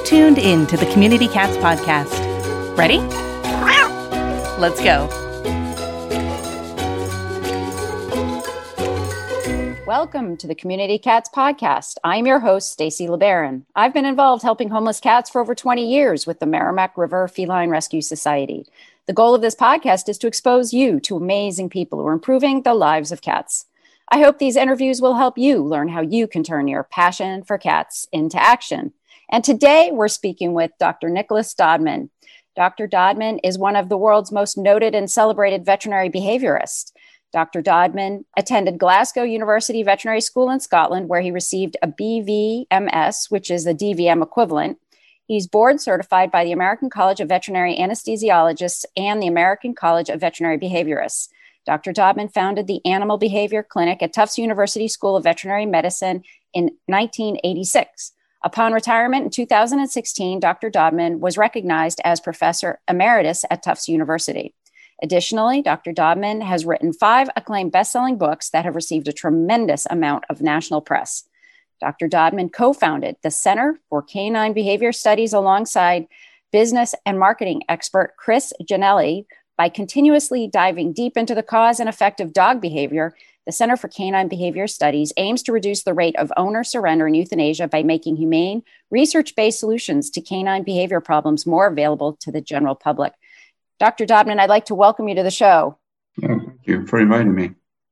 tuned in to the Community Cats podcast. Ready? Let's go. Welcome to the Community Cats podcast. I'm your host, Stacy LeBaron. I've been involved helping homeless cats for over 20 years with the Merrimack River Feline Rescue Society. The goal of this podcast is to expose you to amazing people who are improving the lives of cats. I hope these interviews will help you learn how you can turn your passion for cats into action. And today we're speaking with Dr. Nicholas Dodman. Dr. Dodman is one of the world's most noted and celebrated veterinary behaviorists. Dr. Dodman attended Glasgow University Veterinary School in Scotland, where he received a BVMS, which is the DVM equivalent. He's board certified by the American College of Veterinary Anesthesiologists and the American College of Veterinary Behaviorists. Dr. Dodman founded the Animal Behavior Clinic at Tufts University School of Veterinary Medicine in 1986. Upon retirement in 2016, Dr. Dodman was recognized as Professor Emeritus at Tufts University. Additionally, Dr. Dodman has written 5 acclaimed best-selling books that have received a tremendous amount of national press. Dr. Dodman co-founded the Center for Canine Behavior Studies alongside business and marketing expert Chris Janelli. By continuously diving deep into the cause and effect of dog behavior, the Center for Canine Behavior Studies aims to reduce the rate of owner surrender and euthanasia by making humane, research-based solutions to canine behavior problems more available to the general public. Dr. Dodman, I'd like to welcome you to the show. Thank you for inviting me.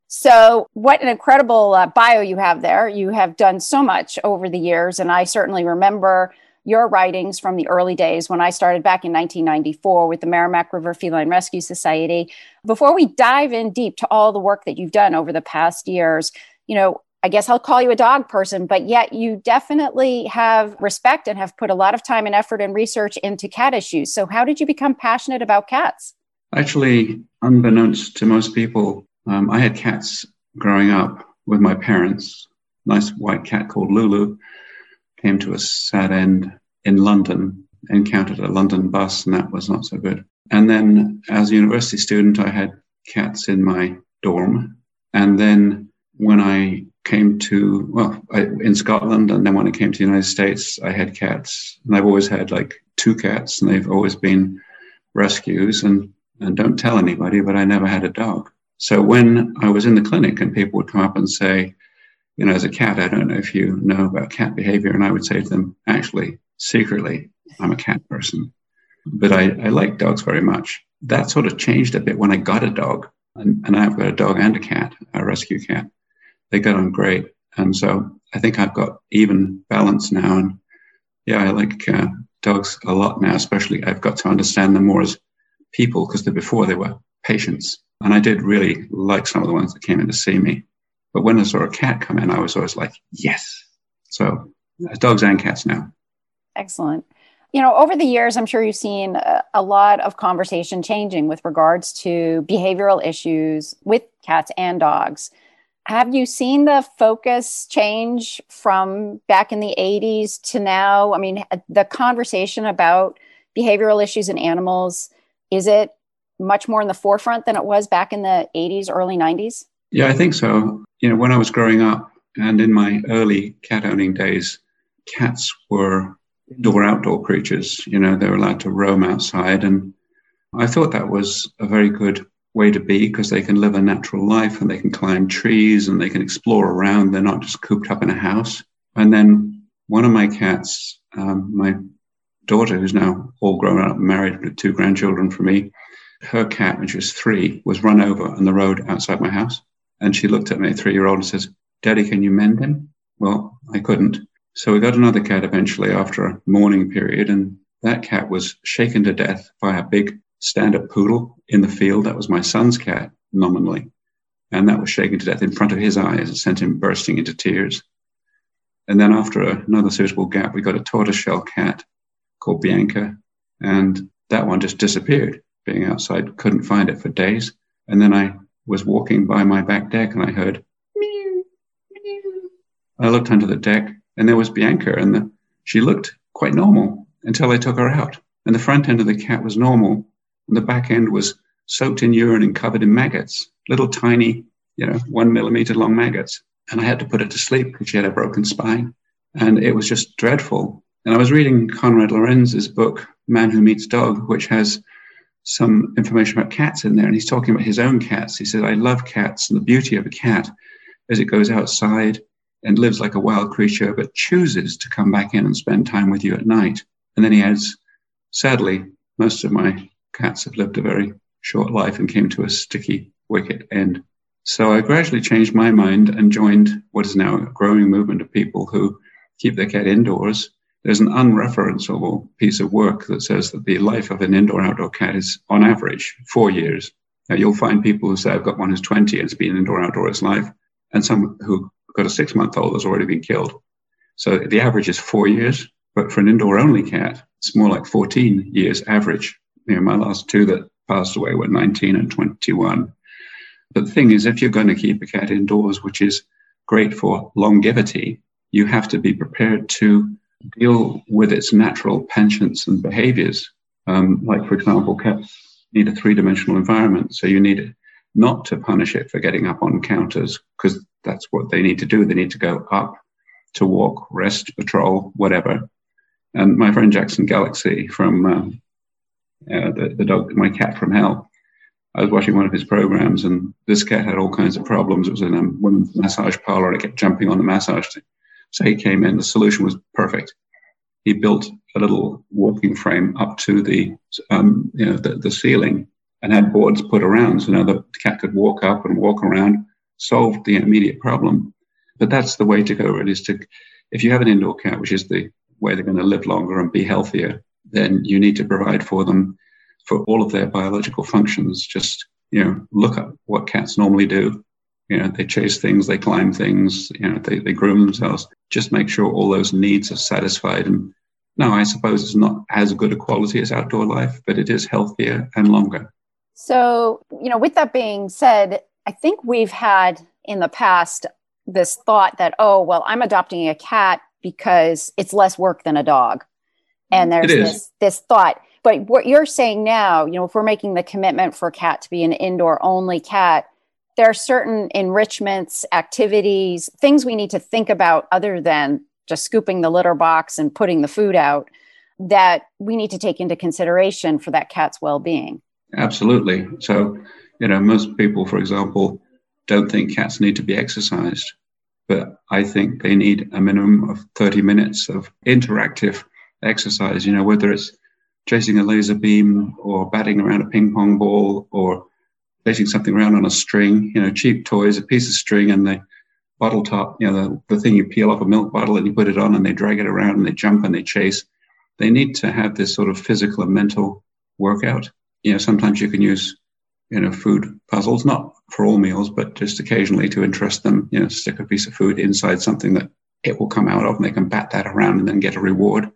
So what an incredible bio you have there. You have done so much over the years, and I certainly remember your writings from the early days when I started back in 1994 with the Merrimack River Feline Rescue Society. Before we dive in deep to all the work that you've done over the past years, I guess I'll call you a dog person, but yet you definitely have respect and have put a lot of time and effort and research into cat issues. So how did you become passionate about cats? Actually, unbeknownst to most people, I had cats growing up with my parents. A nice white cat called Lulu came to a sad end in London, encountered a London bus, and that was not so good. And then as a university student, I had cats in my dorm. And then when I came to, in Scotland, and then when I came to the United States, I had cats. And I've always had 2 cats, and they've always been rescues. And don't tell anybody, but I never had a dog. So when I was in the clinic and people would come up and say, as a cat, I don't know if you know about cat behavior. And I would say to them, actually, secretly, I'm a cat person. But I like dogs very much. That sort of changed a bit when I got a dog. And I've got a dog and a cat, a rescue cat. They got on great. And so I think I've got even balance now. And yeah, I like dogs a lot now, especially I've got to understand them more as people, because before they were patients. And I did really like some of the ones that came in to see me. But when I saw a cat come in, I was always like, yes. So dogs and cats now. Excellent. Over the years, I'm sure you've seen a lot of conversation changing with regards to behavioral issues with cats and dogs. Have you seen the focus change from back in the 80s to now? I mean, the conversation about behavioral issues in animals, is it much more in the forefront than it was back in the 80s, early 90s? Yeah, I think so. When I was growing up and in my early cat owning days, cats were outdoor creatures. They were allowed to roam outside. And I thought that was a very good way to be, because they can live a natural life and they can climb trees and they can explore around. They're not just cooped up in a house. And then one of my cats, my daughter, who's now all grown up, married with 2 grandchildren for me, her cat, when she was 3, was run over on the road outside my house. And she looked at me, a 3-year-old, and says, "Daddy, can you mend him?" Well, I couldn't. So we got another cat eventually after a mourning period. And that cat was shaken to death by a big stand-up poodle in the field. That was my son's cat, nominally. And that was shaken to death in front of his eyes. It sent him bursting into tears. And then after another suitable gap, we got a tortoiseshell cat called Bianca. And that one just disappeared. Being outside, couldn't find it for days. And then I was walking by my back deck and I heard meow, meow. I looked under the deck and there was Bianca, and she looked quite normal until I took her out. And the front end of the cat was normal, and the back end was soaked in urine and covered in maggots, little tiny, 1 millimeter long maggots. And I had to put her to sleep because she had a broken spine. And it was just dreadful. And I was reading Konrad Lorenz's book, Man Who Meets Dog, which has some information about cats in there. And he's talking about his own cats. He said, I love cats. And the beauty of a cat is it goes outside and lives like a wild creature, but chooses to come back in and spend time with you at night. And then he adds, sadly, most of my cats have lived a very short life and came to a sticky wicket end. So I gradually changed my mind and joined what is now a growing movement of people who keep their cat indoors. There's an unreferenceable piece of work that says that the life of an indoor-outdoor cat is, on average, 4 years. Now, you'll find people who say, I've got one who's 20 and it's been indoor-outdoor his life, and some who got a 6-month-old has already been killed. So the average is 4 years, but for an indoor-only cat, it's more like 14 years average. My last two that passed away were 19 and 21. But the thing is, if you're going to keep a cat indoors, which is great for longevity, you have to be prepared to deal with its natural penchants and behaviors. Like, for example, cats need a 3-dimensional environment. So you need not to punish it for getting up on counters, because that's what they need to do. They need to go up to walk, rest, patrol, whatever. And my friend Jackson Galaxy from the dog, My Cat from Hell, I was watching one of his programs, and this cat had all kinds of problems. It was in a women's massage parlor, and it kept jumping on the massage thing. So he came in. The solution was perfect. He built a little walking frame up to the ceiling and had boards put around, so now the cat could walk up and walk around. Solved the immediate problem. But that's the way to go. It is to, if you have an indoor cat, which is the way they're going to live longer and be healthier, then you need to provide for them for all of their biological functions. Just look at what cats normally do. They chase things, they climb things, they groom themselves. Just make sure all those needs are satisfied. And no, I suppose it's not as good a quality as outdoor life, but it is healthier and longer. So, with that being said, I think we've had in the past this thought that, oh, well, I'm adopting a cat because it's less work than a dog. And there's this thought. But what you're saying now, if we're making the commitment for a cat to be an indoor only cat, there are certain enrichments, activities, things we need to think about other than just scooping the litter box and putting the food out that we need to take into consideration for that cat's well-being. Absolutely. So, most people, for example, don't think cats need to be exercised, but I think they need a minimum of 30 minutes of interactive exercise, whether it's chasing a laser beam or batting around a ping pong ball or chasing something around on a string, cheap toys, a piece of string and the bottle top, the thing you peel off a milk bottle and you put it on and they drag it around and they jump and they chase. They need to have this sort of physical and mental workout. Sometimes you can use, food puzzles, not for all meals, but just occasionally to interest them, stick a piece of food inside something that it will come out of and they can bat that around and then get a reward.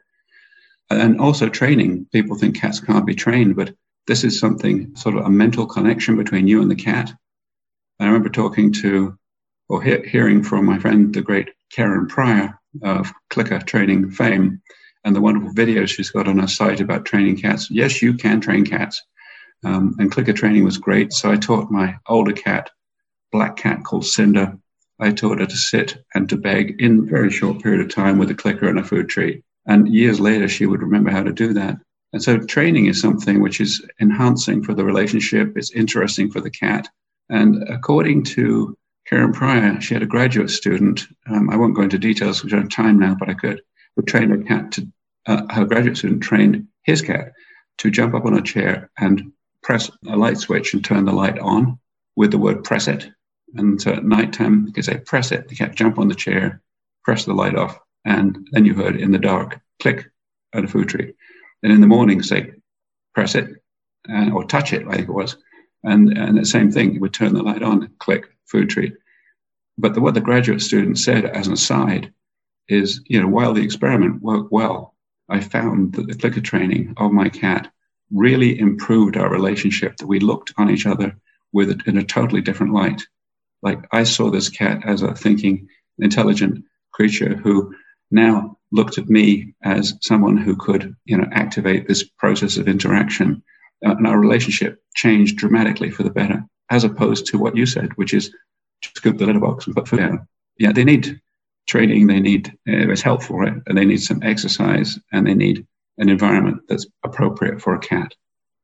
And also training. People think cats can't be trained, but this is something, sort of a mental connection between you and the cat. I remember talking to, or hearing from my friend, the great Karen Pryor of Clicker Training fame, and the wonderful videos she's got on her site about training cats. Yes, you can train cats. And clicker training was great. So I taught my older cat, black cat called Cinder, I taught her to sit and to beg in a very short period of time with a clicker and a food treat. And years later, she would remember how to do that. And so training is something which is enhancing for the relationship. It's interesting for the cat. And according to Karen Pryor, she had a graduate student. I won't go into details because we don't have time now, but I could. Who trained her cat to, her graduate student trained his cat to jump up on a chair and press a light switch and turn the light on with the word press it. And so at nighttime, you could say press it. The cat jump on the chair, press the light off, and then you heard in the dark, click at a food treat. And in the morning, say press it or touch it, I think it was. And the same thing, it would turn the light on, click, food treat. But what the graduate student said as an aside is, while the experiment worked well, I found that the clicker training of my cat really improved our relationship, that we looked on each other with it in a totally different light. Like I saw this cat as a thinking, intelligent creature who now looked at me as someone who could, activate this process of interaction. And our relationship changed dramatically for the better, as opposed to what you said, which is scoop the litter box and put food down. Yeah, they need training, they need there's help for it, and they need some exercise, and they need an environment that's appropriate for a cat.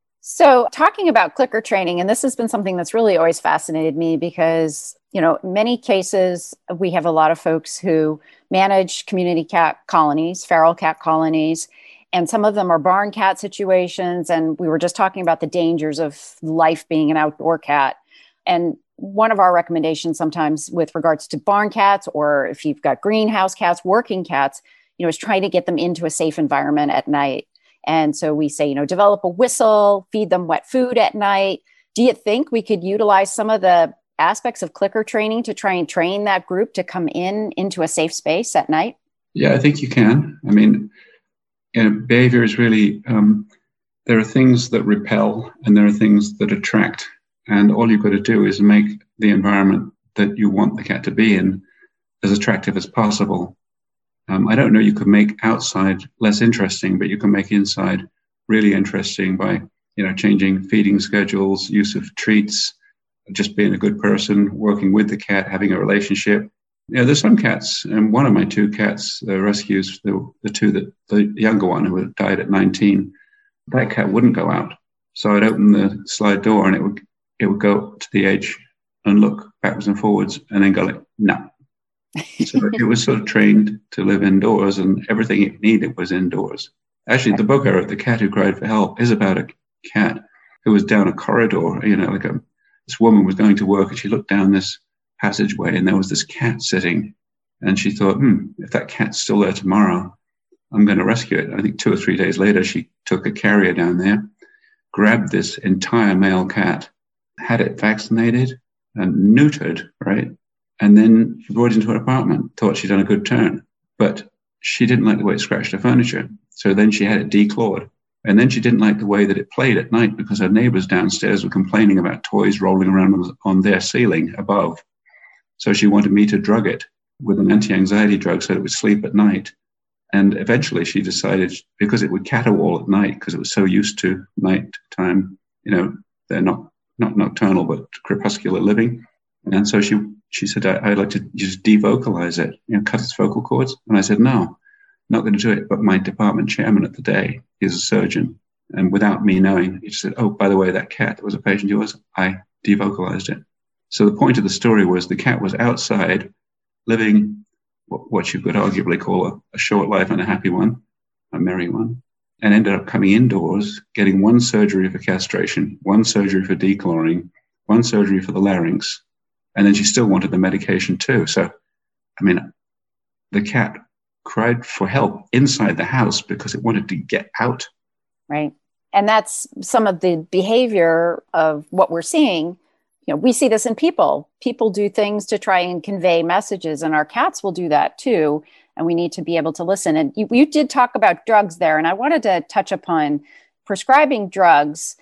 So talking about clicker training, and this has been something that's really always fascinated me because, many cases, we have a lot of folks who manage community cat colonies, feral cat colonies, and some of them are barn cat situations. And we were just talking about the dangers of life being an outdoor cat. And one of our recommendations sometimes with regards to barn cats, or if you've got greenhouse cats, working cats, is trying to get them into a safe environment at night. And so we say, develop a whistle, feed them wet food at night. Do you think we could utilize some of the aspects of clicker training to try and train that group to come into a safe space at night? Yeah, I think you can. I mean, behavior is really, there are things that repel and there are things that attract. And all you've got to do is make the environment that you want the cat to be in as attractive as possible. I don't know, you could make outside less interesting, but you can make inside really interesting by, changing feeding schedules, use of treats, just being a good person, working with the cat, having a relationship. There's some cats, and one of my two cats, the rescues, the younger one who had died at 19, that cat wouldn't go out. So I'd open the slide door and it would go to the edge and look backwards and forwards and then go like, no. So it was sort of trained to live indoors, and everything it needed was indoors. Actually, the book I wrote, The Cat Who Cried for Help, is about a cat who was down a corridor. This woman was going to work and she looked down this passageway and there was this cat sitting. And she thought, if that cat's still there tomorrow, I'm going to rescue it. I think 2 or 3 days later, she took a carrier down there, grabbed this entire male cat, had it vaccinated and neutered, right? And then she brought it into her apartment, thought she'd done a good turn, but she didn't like the way it scratched her furniture. So then she had it declawed. And then she didn't like the way that it played at night because her neighbors downstairs were complaining about toys rolling around on their ceiling above. So she wanted me to drug it with an anti-anxiety drug so that it would sleep at night. And eventually she decided, because it would caterwaul at night because it was so used to nighttime, they're not nocturnal, but crepuscular living. And so she said, I'd like to just devocalize it, cut its vocal cords. And I said, no, not going to do it. But my department chairman at the day is a surgeon. And without me knowing, he just said, oh, by the way, that cat that was a patient of yours, I devocalized it. So the point of the story was the cat was outside living what you could arguably call a short life and a happy one, a merry one, and ended up coming indoors, getting one surgery for castration, one surgery for declawing, one surgery for the larynx. And then she still wanted the medication too. So, the cat cried for help inside the house because it wanted to get out. Right. And that's some of the behavior of what we're seeing. We see this in people. People do things to try and convey messages, and our cats will do that too. And we need to be able to listen. And you did talk about drugs there, and I wanted to touch upon prescribing drugs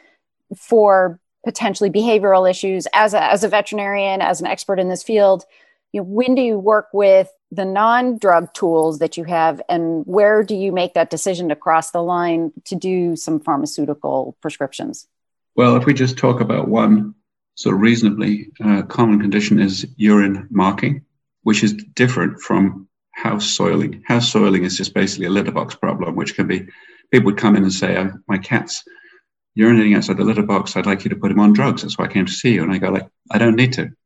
for potentially behavioral issues. As a veterinarian, as an expert in this field, when do you work with the non-drug tools that you have, and where do you make that decision to cross the line to do some pharmaceutical prescriptions? Well, if we just talk about one sort of reasonably common condition is urine marking, which is different from house soiling. House soiling is just basically a litter box problem, which can be, people would come in and say, my cat's urinating outside the litter box, I'd like you to put him on drugs. That's why I came to see you. And I go like, I don't need to.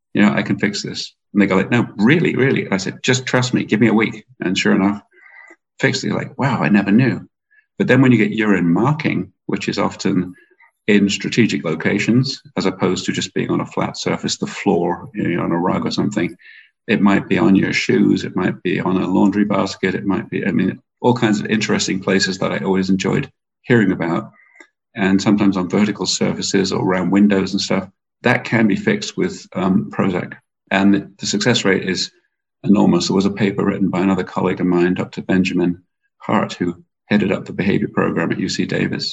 I can fix this. And they go like, no, really, really? And I said, just trust me, give me a week. And sure enough, fixed it. Like, wow, I never knew. But then when you get urine marking, which is often in strategic locations, as opposed to just being on a flat surface, the floor, on a rug or something, it might be on your shoes, it might be on a laundry basket, it might be, all kinds of interesting places that I always enjoyed hearing about. And sometimes on vertical surfaces or around windows and stuff, that can be fixed with Prozac. And the success rate is enormous. There was a paper written by another colleague of mine, Dr. Benjamin Hart, who headed up the behavior program at UC Davis.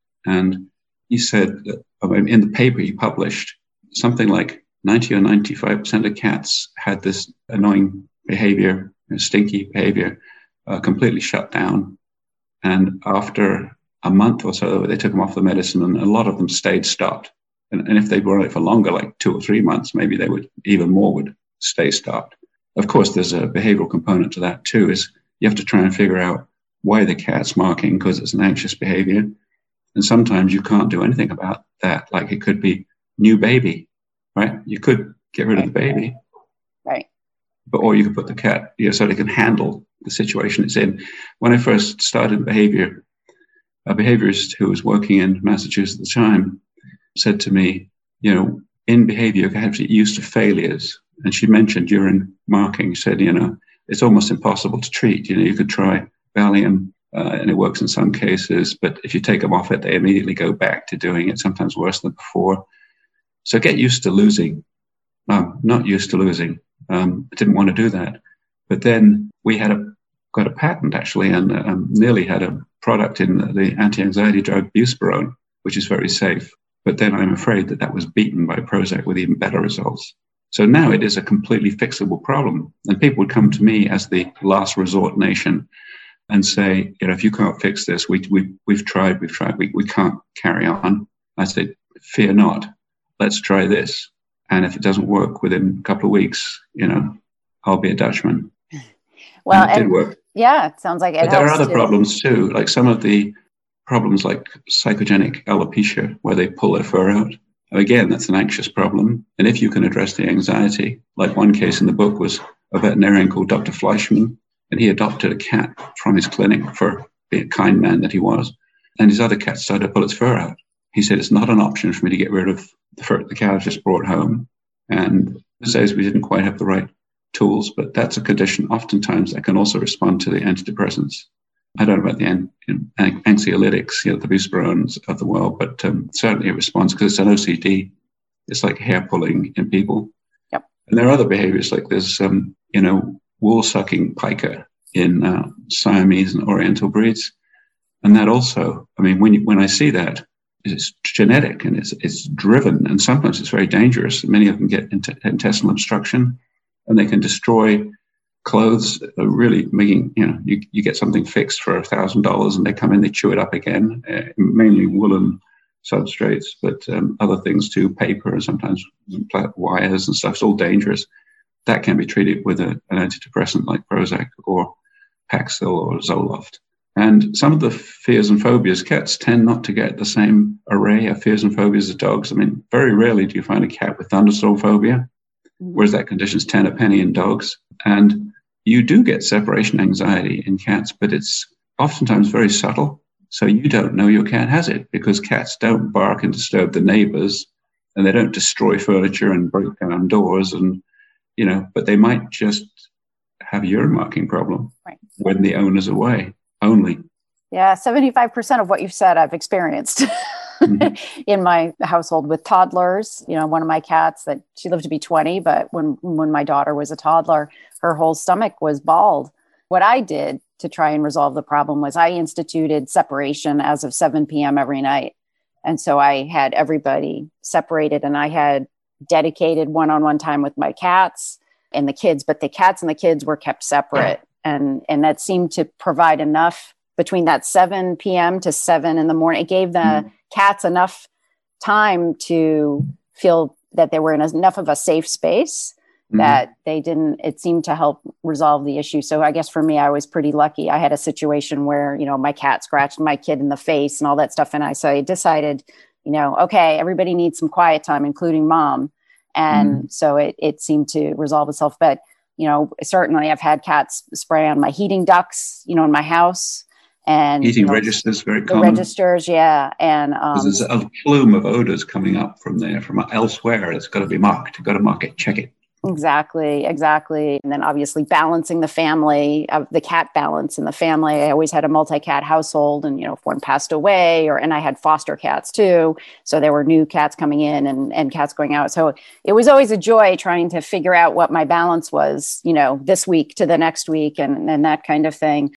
And he said that in the paper he published, something like 90 or 95% of cats had this annoying behavior, stinky behavior, completely shut down. And after a month or so, they took them off the medicine, and a lot of them stayed stopped. And if they'd run it for longer, like 2 or 3 months, maybe they would, even more would stay stopped. Of course, there's a behavioral component to that too, is you have to try and figure out why the cat's marking, because it's an anxious behavior. And sometimes you can't do anything about that. Like it could be new baby, right? You could get rid of the baby. Right. Or you could put the cat, so they can handle the situation it's in. When I first started behavior, a behaviorist who was working in Massachusetts at the time said to me, in behavior, you have to get used to failures. And she mentioned during marking, said, it's almost impossible to treat. You could try Valium, and it works in some cases, but if you take them off it, they immediately go back to doing it, sometimes worse than before. So get used to losing. Not used to losing. I didn't want to do that. But then we got a patent, actually, and nearly had a product in the anti-anxiety drug Buspirone, which is very safe. But then I'm afraid that was beaten by Prozac with even better results. So now it is a completely fixable problem. And people would come to me as the last resort nation and say, if you can't fix this, we've tried, we can't carry on. I said, fear not, let's try this. And if it doesn't work within a couple of weeks, I'll be a Dutchman. Well, and it did work. Yeah, it sounds like it. But there are other problems too, like some of the problems like psychogenic alopecia, where they pull their fur out. Again, that's an anxious problem. And if you can address the anxiety, like one case in the book was a veterinarian called Dr. Fleischman, and he adopted a cat from his clinic for being a kind man that he was. And his other cat started to pull its fur out. He said, it's not an option for me to get rid of the fur the cat I just brought home. And he says we didn't quite have the right tools, but that's a condition oftentimes that can also respond to the antidepressants. I don't know about the anxiolytics, the Buspirones of the world, but certainly it responds because it's an OCD. It's like hair pulling in people. Yep. And there are other behaviors, like there's, wool-sucking pica in Siamese and Oriental breeds. And that also, when I see that, it's genetic and it's driven, and sometimes it's very dangerous. Many of them get intestinal obstruction, and they can destroy clothes, really making, you get something fixed for $1,000 and they come in, they chew it up again, mainly woolen substrates, but other things too, paper and sometimes wires and stuff. It's all dangerous. That can be treated with an antidepressant like Prozac or Paxil or Zoloft. And some of the fears and phobias, cats tend not to get the same array of fears and phobias as dogs. Very rarely do you find a cat with thunderstorm phobia, whereas that condition's 10 a penny in dogs. And you do get separation anxiety in cats, but it's oftentimes very subtle. So you don't know your cat has it because cats don't bark and disturb the neighbors, and they don't destroy furniture and break down doors, and but they might just have a urine marking problem when the owner's away only. Yeah, 75% of what you've said I've experienced in my household with toddlers. One of my cats that she lived to be 20, but when my daughter was a toddler, her whole stomach was bald. What I did to try and resolve the problem was I instituted separation as of 7 p.m. every night. And so I had everybody separated, and I had dedicated one-on-one time with my cats and the kids, but the cats and the kids were kept separate. And that seemed to provide enough between that 7 p.m. to 7 in the morning. It gave the cats enough time to feel that they were in enough of a safe space that it seemed to help resolve the issue. So I guess for me, I was pretty lucky. I had a situation where, my cat scratched my kid in the face and all that stuff. And I decided, okay, everybody needs some quiet time, including mom. And so it seemed to resolve itself. But, certainly I've had cats spray on my heating ducts, in my house. And heating registers, very common. Registers, yeah. And there's a plume of odors coming up from elsewhere. It's got to be marked. You've got to mark it, check it. Exactly. And then obviously balancing the family, the cat balance in the family. I always had a multi-cat household, and, if one passed away and I had foster cats too. So there were new cats coming in and cats going out. So it was always a joy trying to figure out what my balance was, this week to the next week and that kind of thing.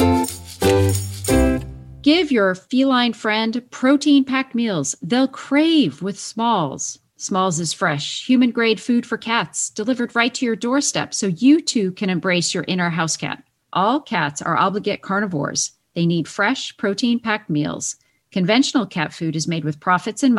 Give your feline friend protein-packed meals they'll crave with Smalls. Smalls is fresh, human-grade food for cats, delivered right to your doorstep so you too can embrace your inner house cat. All cats are obligate carnivores. They need fresh, protein-packed meals. Conventional cat food is made with profits in mind,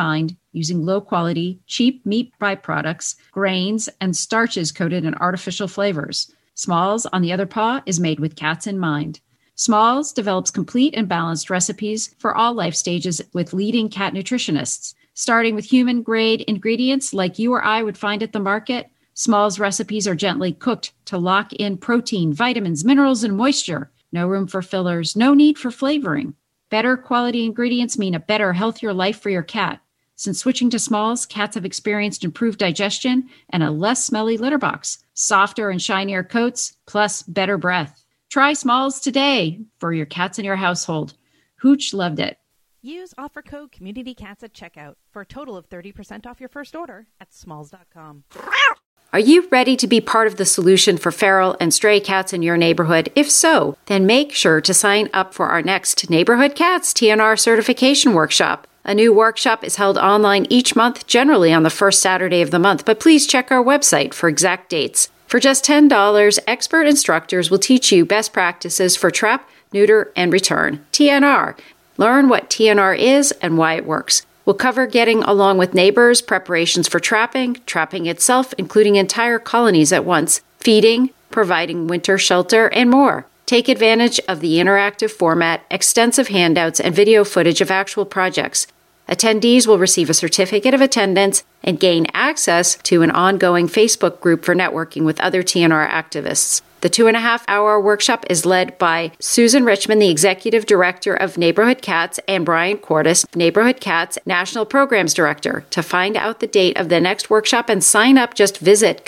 using low-quality, cheap meat byproducts, grains, and starches coated in artificial flavors. Smalls, on the other paw, is made with cats in mind. Smalls develops complete and balanced recipes for all life stages with leading cat nutritionists. Starting with human-grade ingredients like you or I would find at the market, Smalls recipes are gently cooked to lock in protein, vitamins, minerals, and moisture. No room for fillers, no need for flavoring. Better quality ingredients mean a better, healthier life for your cat. Since switching to Smalls, cats have experienced improved digestion and a less smelly litter box, softer and shinier coats, plus better breath. Try Smalls today for your cats in your household. Hooch loved it. Use offer code CommunityCats at checkout for a total of 30% off your first order at smalls.com. Are you ready to be part of the solution for feral and stray cats in your neighborhood? If so, then make sure to sign up for our next Neighborhood Cats TNR certification workshop. A new workshop is held online each month, generally on the first Saturday of the month, but please check our website for exact dates. For just $10, expert instructors will teach you best practices for trap, neuter, and return. TNR. Learn what TNR is and why it works. We'll cover getting along with neighbors, preparations for trapping itself, including entire colonies at once, feeding, providing winter shelter, and more. Take advantage of the interactive format, extensive handouts, and video footage of actual projects. Attendees will receive a certificate of attendance and gain access to an ongoing Facebook group for networking with other TNR activists. The 2.5-hour workshop is led by Susan Richmond, the Executive Director of Neighborhood Cats, and Brian Cordes, Neighborhood Cats National Programs Director. To find out the date of the next workshop and sign up, just visit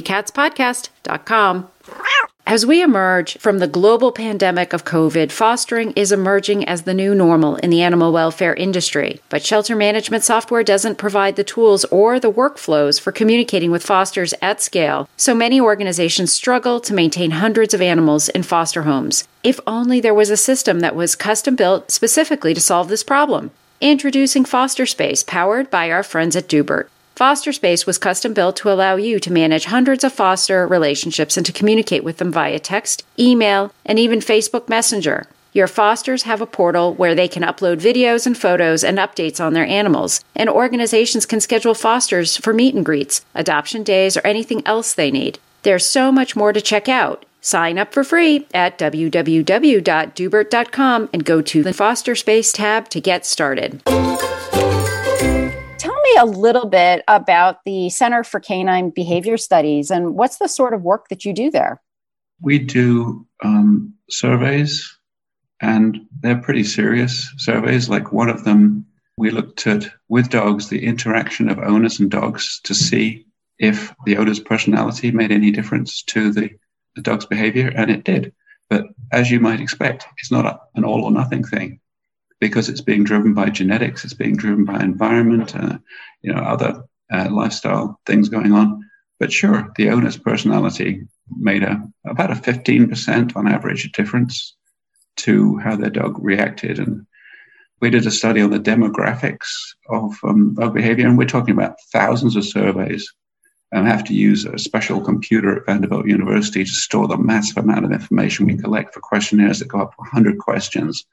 CommunityCatsPodcast.com. As we emerge from the global pandemic of COVID, fostering is emerging as the new normal in the animal welfare industry. But shelter management software doesn't provide the tools or the workflows for communicating with fosters at scale, so many organizations struggle to maintain hundreds of animals in foster homes. If only there was a system that was custom-built specifically to solve this problem. Introducing Foster Space, powered by our friends at Dubert. Foster Space was custom-built to allow you to manage hundreds of foster relationships and to communicate with them via text, email, and even Facebook Messenger. Your fosters have a portal where they can upload videos and photos and updates on their animals, and organizations can schedule fosters for meet and greets, adoption days, or anything else they need. There's so much more to check out. Sign up for free at www.dubert.com and go to the Foster Space tab to get started. Tell me a little bit about the Center for Canine Behavior Studies and what's the sort of work that you do there? We do surveys, and they're pretty serious surveys. Like one of them, we looked at, with dogs, the interaction of owners and dogs to see if the owner's personality made any difference to the dog's behavior, and it did. But as you might expect, it's not an all or nothing thing, because it's being driven by genetics, it's being driven by environment, other lifestyle things going on. But sure, the owner's personality made about a 15% on average difference to how their dog reacted. And we did a study on the demographics of behavior, and we're talking about thousands of surveys. And have to use a special computer at Vanderbilt University to store the massive amount of information we collect for questionnaires that go up to 100 questions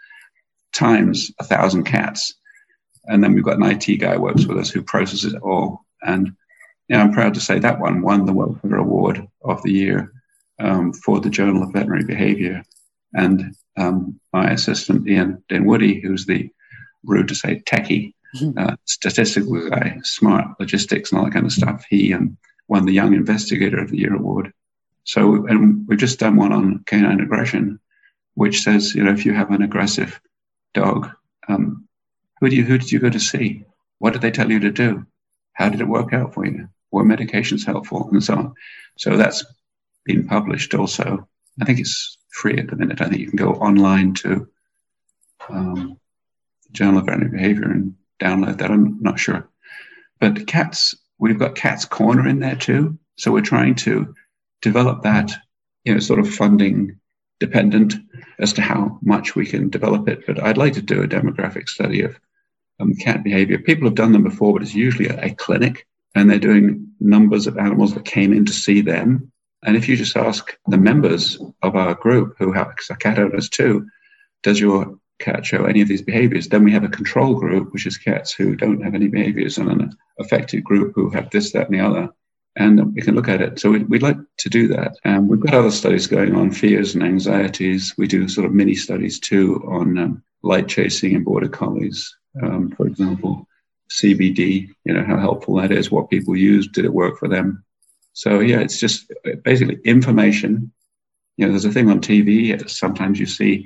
times 1,000 cats. And then we've got an IT guy who works with us who processes it all. And I'm proud to say that one won the Welfare Award of the Year for the Journal of Veterinary Behavior. And my assistant, Ian Dinwoody, who's the, rude to say, techie, statistical guy, smart, logistics and all that kind of stuff, he won the Young Investigator of the Year award. So, and we've just done one on canine aggression, which says, if you have an aggressive dog, who did you go to see? What did they tell you to do? How did it work out for you? Were medications helpful? And so on. So that's been published also. I think it's free at the minute. I think you can go online to the Journal of Veterinary Behavior and download that. I'm not sure. But cats, we've got Cats Corner in there too. So we're trying to develop that, sort of funding dependent as to how much we can develop it. But I'd like to do a demographic study of cat behavior. People have done them before, but it's usually a clinic, and they're doing numbers of animals that came in to see them. And if you just ask the members of our group who are cat owners too, does your cats show any of these behaviors. Then we have a control group, which is cats who don't have any behaviors, and an affected group who have this, that, and the other. And we can look at it. So we'd like to do that. And we've got other studies going on, fears and anxieties. We do sort of mini studies too on light chasing in border collies, for example, CBD, how helpful that is, what people use, did it work for them? So yeah, it's just basically information. There's a thing on TV. Sometimes you see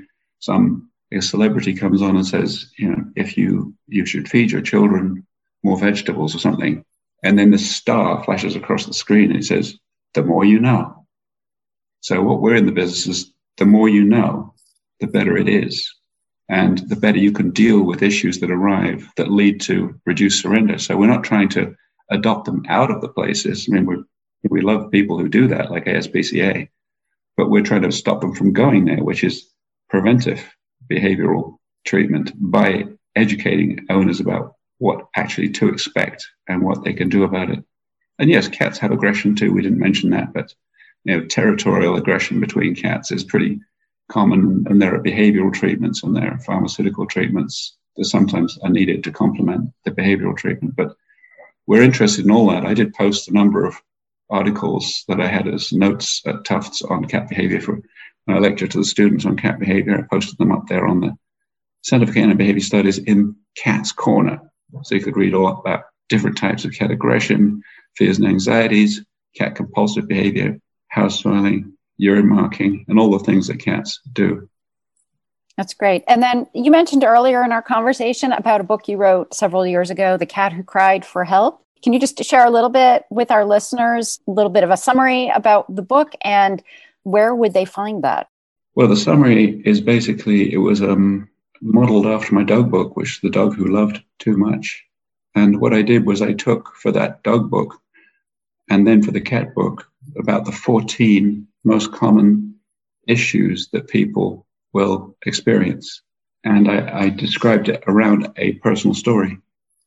a celebrity comes on and says, if you should feed your children more vegetables or something. And then the star flashes across the screen and it says, the more you know. So what we're in the business is the more you know, the better it is. And the better you can deal with issues that arrive that lead to reduced surrender. So we're not trying to adopt them out of the places. I mean, we love people who do that, like ASPCA, but we're trying to stop them from going there, which is preventive behavioral treatment by educating owners about what actually to expect and what they can do about it. And yes, cats have aggression too. We didn't mention that, but territorial aggression between cats is pretty common, and there are behavioral treatments and there are pharmaceutical treatments that sometimes are needed to complement the behavioral treatment. But we're interested in all that. I did post a number of articles that I had as notes at Tufts on cat behavior for when I lecture to the students on cat behavior. I posted them up there on the Center for Canine Behavior Studies in Cat's Corner. So you could read all about different types of cat aggression, fears and anxieties, cat compulsive behavior, house swelling, urine marking, and all the things that cats do. That's great. And then you mentioned earlier in our conversation about a book you wrote several years ago, The Cat Who Cried for Help. Can you just share a little bit with our listeners, a little bit of a summary about the book and where would they find that? Well, the summary is basically, it was modeled after my dog book, which is The Dog Who Loved Too Much. And what I did was I took for that dog book and then for the cat book about the 14 most common issues that people will experience. And I described it around a personal story.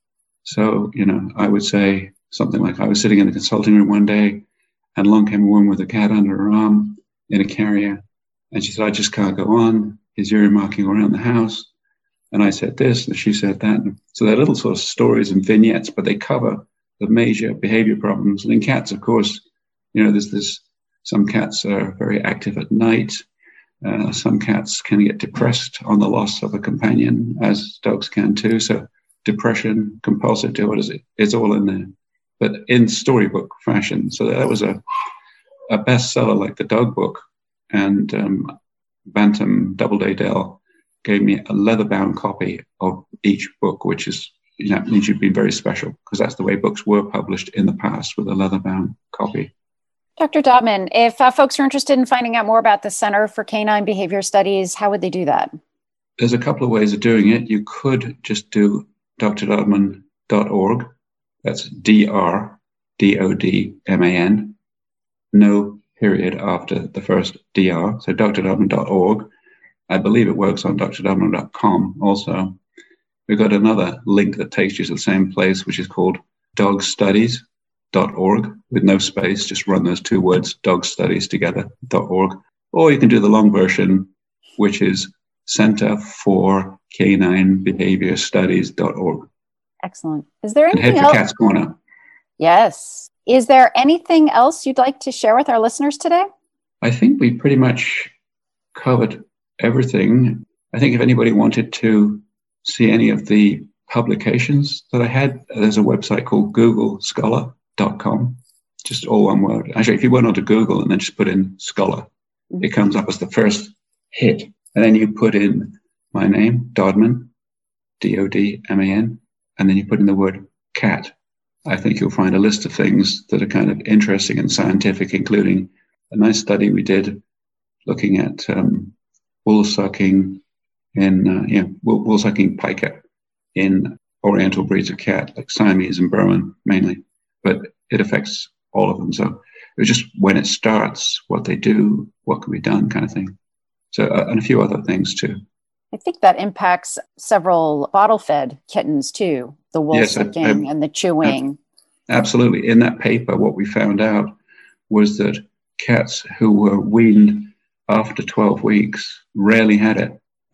So, I would say something like I was sitting in the consulting room one day and along came a woman with a cat under her arm in a carrier. And she said, I just can't go on. He's urine marking around the house. And I said this, and she said that. So they're little sort of stories and vignettes, but they cover the major behavior problems. And in cats, of course, there's some cats are very active at night. Some cats can get depressed on the loss of a companion, as dogs can too. So depression, compulsive disorder, it's all in there, but in storybook fashion. So that was a bestseller like the dog book. And Bantam Doubleday Dell gave me a leather-bound copy of each book, which is, means you've been very special, because that's the way books were published in the past, with a leather-bound copy. Dr. Dodman, if folks are interested in finding out more about the Center for Canine Behavior Studies, how would they do that? There's a couple of ways of doing it. You could just do drdodman.org. That's DRDODMAN. No period after the first DR. So drdodman.org. I believe it works on drdodman.com also. We've got another link that takes you to the same place, which is called dogstudies.org with no space. Just run those two words, dog studies together.org. Or you can do the long version, which is Center for Canine Behavior Studies.org. Excellent. Is there anything else? And head for Cat's Corner. Yes. Is there anything else you'd like to share with our listeners today? I think we pretty much covered everything. I think if anybody wanted to see any of the publications that I had, there's a website called googlescholar.com. Just all one word. Actually, if you went onto Google and then just put in Scholar, it comes up as the first hit. And then you put in my name, Dodman, D-O-D-M-A-N, and then you put in the word cat. I think you'll find a list of things that are kind of interesting and scientific, including a nice study we did looking at wool sucking pica in Oriental breeds of cat, like Siamese and Burman mainly, but it affects all of them. So it was just when it starts, what they do, what can be done kind of thing. So, and a few other things too. I think that impacts several bottle-fed kittens too, the wool sucking and the chewing. Absolutely. In that paper, what we found out was that cats who were weaned after 12 weeks rarely had it.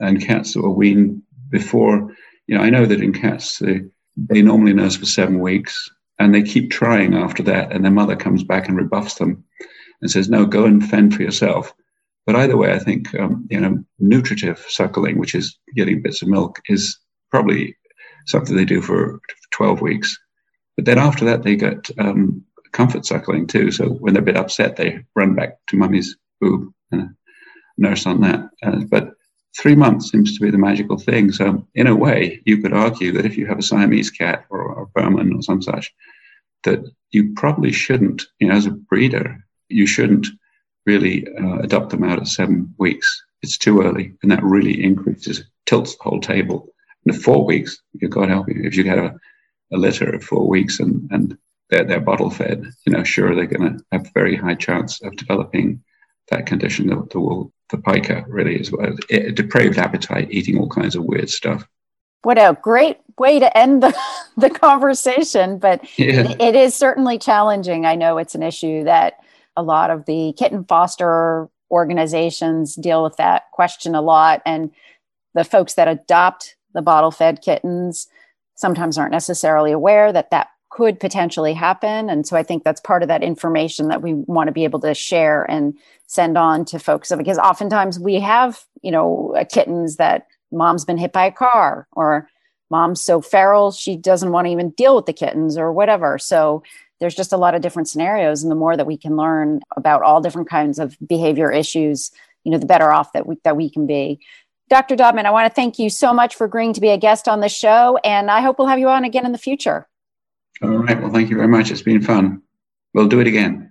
and cats that were weaned before, I know that in cats, they normally nurse for 7 weeks, and they keep trying after that, and their mother comes back and rebuffs them and says, no, go and fend for yourself. But either way, I think, nutritive suckling, which is getting bits of milk, is probably something they do for 12 weeks. But then after that, they get comfort suckling too. So when they're a bit upset, they run back to mummy's boob and nurse on that. But 3 months seems to be the magical thing. So in a way, you could argue that if you have a Siamese cat or a Burman or some such, that you probably shouldn't, as a breeder, you shouldn't really adopt them out at 7 weeks. It's too early, and that really tilts the whole table. And at 4 weeks, God help you, if you get a litter at 4 weeks and they're bottle fed, sure, they're going to have a very high chance of developing that condition, the pica really is a depraved appetite, eating all kinds of weird stuff. What a great way to end the conversation, but it is certainly challenging. I know it's an issue that a lot of the kitten foster organizations deal with that question a lot. And the folks that adopt the bottle-fed kittens sometimes aren't necessarily aware that could potentially happen. And so I think that's part of that information that we want to be able to share and send on to folks. Because oftentimes we have, kittens that mom's been hit by a car, or mom's so feral, she doesn't want to even deal with the kittens or whatever. So there's just a lot of different scenarios. And the more that we can learn about all different kinds of behavior issues, the better off that we can be. Dr. Dodman, I want to thank you so much for agreeing to be a guest on the show. And I hope we'll have you on again in the future. All right. Well, thank you very much. It's been fun. We'll do it again.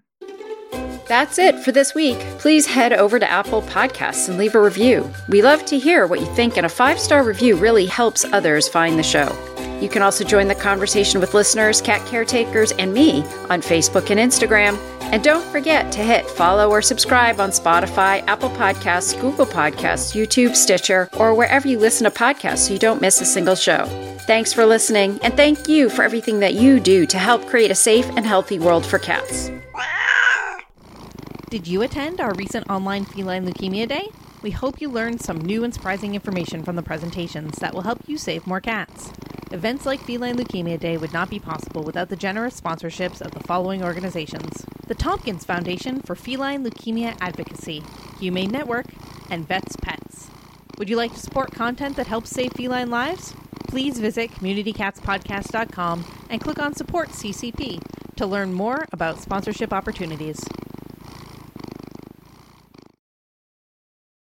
That's it for this week. Please head over to Apple Podcasts and leave a review. We love to hear what you think, and a 5-star review really helps others find the show. You can also join the conversation with listeners, cat caretakers, and me on Facebook and Instagram. And don't forget to hit follow or subscribe on Spotify, Apple Podcasts, Google Podcasts, YouTube, Stitcher, or wherever you listen to podcasts so you don't miss a single show. Thanks for listening, and thank you for everything that you do to help create a safe and healthy world for cats. Did you attend our recent online Feline Leukemia Day? We hope you learned some new and surprising information from the presentations that will help you save more cats. Events like Feline Leukemia Day would not be possible without the generous sponsorships of the following organizations: the Tompkins Foundation for Feline Leukemia Advocacy, Humane Network, and Vets Pets. Would you like to support content that helps save feline lives? Please visit communitycatspodcast.com and click on Support CCP to learn more about sponsorship opportunities.